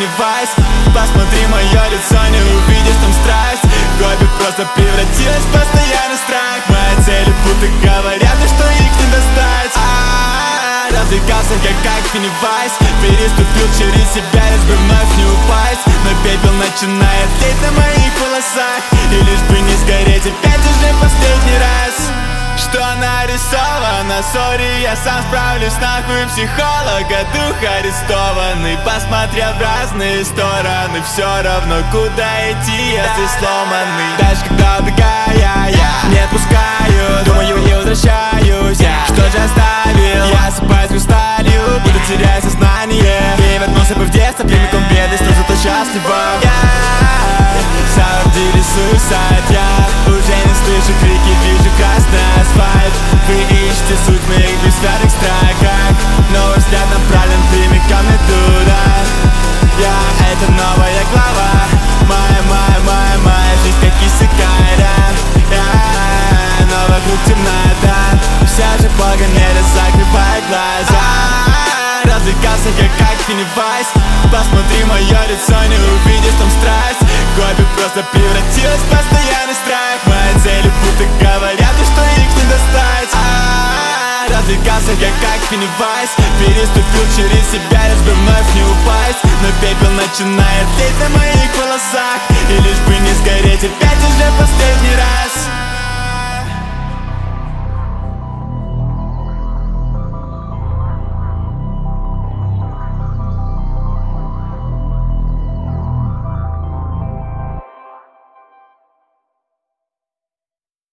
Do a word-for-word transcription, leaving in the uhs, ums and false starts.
Пеннивайз. Посмотри мое лицо, не увидишь там страсть. Хобби просто превратилось в постоянный страх. Моя цель, будто говорят, что их не достать. А-а-а, развлекался я как Пеннивайз. Переступил через себя, лишь бы вновь не упасть. Но пепел начинает тлеть на моих волосах. И лишь бы не сгореть опять уже последний раз. Что нарисовано, сори, я сам справлюсь, нахуй психолога. Дух арестованный, посмотрел в разные стороны. Все равно куда идти, если сломанный. Дальше, когда убегая, я не отпускаю. Думаю и возвращаюсь, я что же оставил? Я осыпаюсь хрусталью, буду терять сознание. И вернулся бы в детство, прямиком в бедность, но зато счастливо. Я сам рисуюсь, я уже не слышу крики, вижу красный асфальт. Вы ищете суть в моих бессвязных строках, но ваш взгляд направлен прямиком не туда. Я — это новая глава. Моя, моя, моя, моя жизнь как исекайра. Я, но вокруг темнота. Вся же погонели, закрывай глаза. Развлекался я как Пеннивайз. Посмотри мое лицо, не увидишь там страсть. Хобби просто превратилось в постоянный страх. Моя цель, будто говорят, что их не достать. А-а-а, развлекался я как Пеннивайз. Переступил через себя, лишь бы вновь не упасть. Но пепел начинает тлеть на моих волосах. И лишь бы не